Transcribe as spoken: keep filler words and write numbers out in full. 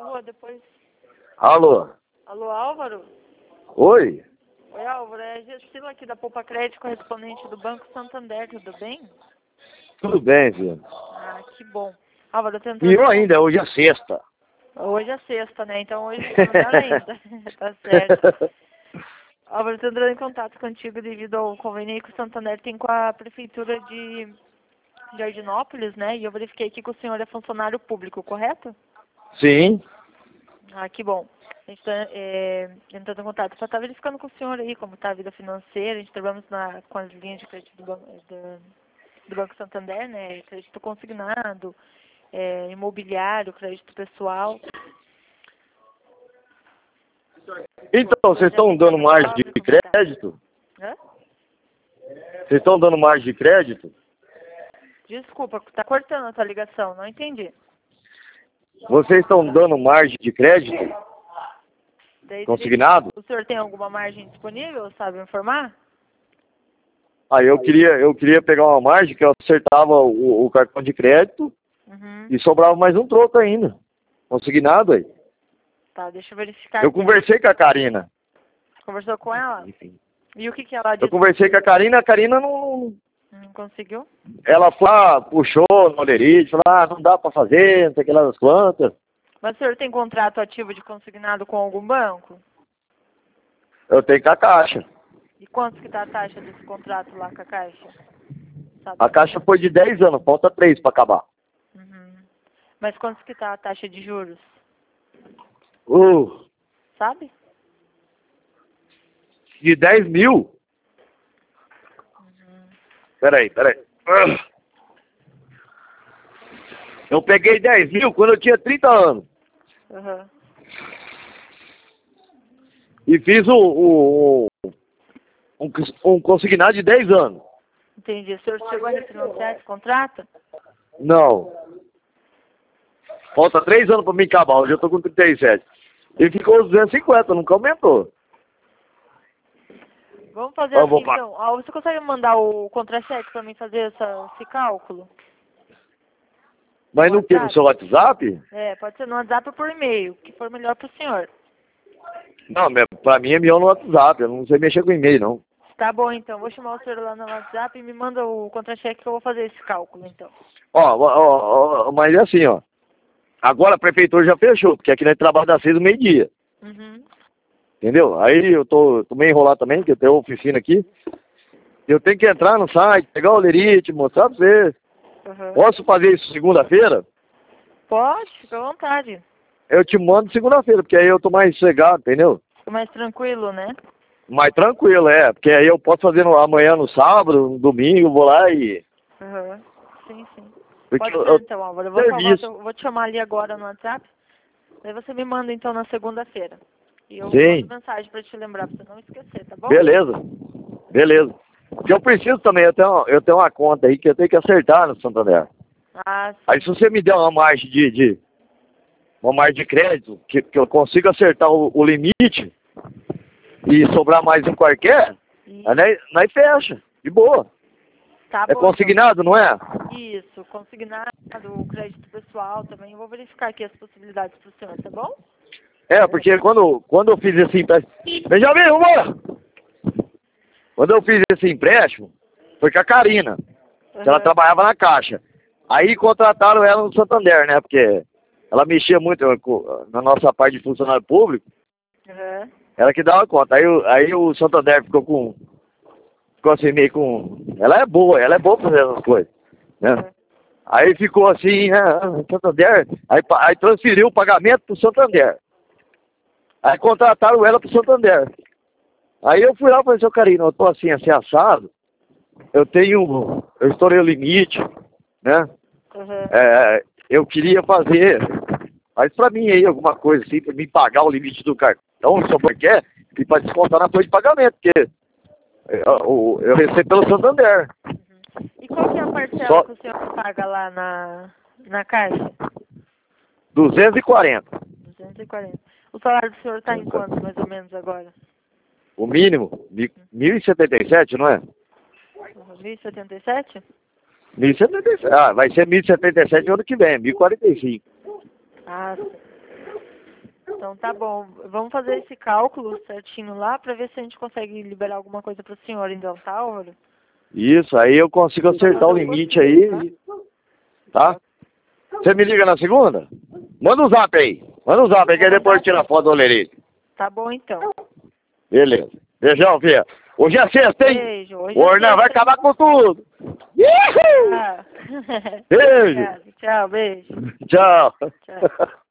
Rua depois. Alô? Alô, Álvaro? Oi? Oi, Álvaro, é a Gessila aqui da Poupa Crédito, correspondente do Banco Santander, tudo bem? Tudo bem, filho? Ah, que bom. Álvaro, eu tô entrando E eu em ainda, hoje é sexta. Hoje é sexta, né? Então hoje é melhor ainda. Tá certo. Álvaro, eu tô entrando em contato contigo devido ao convênio que o Santander tem com a Prefeitura de Jardinópolis, né? E eu verifiquei aqui que o senhor é funcionário público, correto? Sim. Ah, que bom. A gente está é, entrando em contato. Só está verificando com o senhor aí como está a vida financeira. A gente trabalhamos na, com as linhas de crédito do, Banco- do, do Banco Santander, né? Crédito consignado, é, imobiliário, crédito pessoal. Então, vocês estão dando margem de Como está? crédito? Hã? Vocês estão dando margem de crédito? Desculpa, está cortando a tua ligação, não entendi. Vocês estão dando margem de crédito? Daí, Consignado? o senhor tem alguma margem disponível, sabe informar? Aí eu queria, eu queria pegar uma margem que eu acertava o, o cartão de crédito Uhum. e sobrava mais um troco ainda. Consignado aí. Tá, deixa eu verificar Eu aqui. conversei com a Karina. Conversou com ela? Enfim. E o que que ela Eu disse? conversei com a Karina, a Karina não... Não conseguiu? Ela foi lá, puxou no Olerite, falou, ah, não dá pra fazer, não sei o que lá das quantas. Mas o senhor tem contrato ativo de consignado com algum banco? Eu tenho com a Caixa. E quanto que tá a taxa desse contrato lá com a Caixa? Sabe? A Caixa foi de dez anos, falta três pra acabar. Uhum. Mas quanto que tá a taxa de juros? Uh, Sabe? de dez mil? Uhum. Peraí, peraí. Ah. Eu peguei dez mil quando eu tinha trinta anos. Uhum. E fiz o, o, o- um, um consignado de dez anos. Entendi. O senhor chegou a refinanciar esse contrato? Não. Falta três anos pra me acabar, hoje eu tô com trinta e sete. E ficou os duzentos e cinquenta, nunca aumentou. Vamos fazer Eu assim, vou pa- então. Ah, você consegue mandar o contra-cheque para mim fazer essa, esse cálculo? Mas no que? No seu WhatsApp? É, pode ser no WhatsApp ou por e-mail, o que for melhor para o senhor. Não, meu- pra mim é melhor no WhatsApp, eu não sei mexer com e-mail, não. Tá bom, então. Vou chamar o senhor lá no WhatsApp e me manda o contra-cheque que eu vou fazer esse cálculo, então. Ó, ó, ó, ó, mas é assim, ó. Agora a prefeitura já fechou, porque aqui nós trabalhamos das seis do meio-dia. Uhum. Entendeu? Aí eu tô, tô meio enrolado também, porque eu tenho oficina aqui. Eu tenho que entrar no site, pegar o lerite, mostrar pra você. Uhum. Posso fazer isso segunda-feira? Pode, fica à vontade. Eu te mando segunda-feira, porque aí eu tô mais sossegado, entendeu? Fica mais tranquilo, né? Mais tranquilo, é. Porque aí eu posso fazer no, amanhã no sábado, no domingo, vou lá e... Uhum. Sim, sim. Porque Pode eu, ser, eu então, Álvaro. Eu vou, salvar, serviço. teu- vou te chamar ali agora no WhatsApp. Daí você me manda, então, na segunda-feira. E eu Sim. mando mensagem para te lembrar, pra você não esquecer, tá bom? Beleza. Beleza. Porque eu preciso também, eu tenho, eu tenho uma conta aí que eu tenho que acertar no Santander. Ah, sim. Aí se você me der uma margem de, de uma margem de crédito, que, que eu consiga acertar o, o limite e sobrar mais um qualquer, E- aí nós, nós fecha, de boa. Tá É bom, consignado, não é? então. Isso, consignado, o crédito pessoal também. Eu vou verificar aqui as possibilidades pro senhor, tá bom? É, porque quando, quando eu fiz esse empréstimo... Benjamin, vambora! Quando eu fiz esse empréstimo, foi com a Karina, que ela Uhum. trabalhava na Caixa. Aí contrataram ela no Santander, né? Porque ela mexia muito com- na nossa parte de funcionário público, Uhum. ela que dava conta. Aí, o- aí o Santander ficou com... Ficou assim meio com... Ela é boa, ela é boa pra fazer essas coisas, né? Uhum. Aí ficou assim, ah, Santander, aí, pa- aí transferiu o pagamento pro Santander. Aí contrataram ela pro Santander. Aí eu fui lá e falei, seu Carino, eu tô assim, assim, assado, eu tenho, eu estourei o limite, né? Uhum. É, eu queria fazer, mas pra mim aí alguma coisa assim, pra mim pagar o limite do cartão, só porque quer, e pra descontar na folha de pagamento, porque eu, eu recebo pelo Santander. E qual que é a parcela Só que o senhor paga lá na, na caixa? duzentos e quarenta. duzentos e quarenta. O salário do senhor está em quanto, mais ou menos, agora? O mínimo, mi- mil e setenta e sete, não é? Uhum. mil e setenta e sete? mil e setenta e sete. Ah, vai ser mil e setenta e sete ano que vem, mil e quarenta e cinco. Ah, sim. Então tá bom. Vamos fazer esse cálculo certinho lá para ver se a gente consegue liberar alguma coisa para o senhor, então, tá, Álvaro? Isso, aí eu consigo acertar o limite aí, tá? Você me liga na segunda? Manda um zap aí. Manda um zap aí, que aí depois eu tiro a foto do olerite. Tá bom, então. Beleza. Beijão, filha. Hoje é sexta, hein? Beijo. Hoje O Ornão vai acabar com tudo. Ah. Beijo. Tchau, beijo. Tchau. Tchau.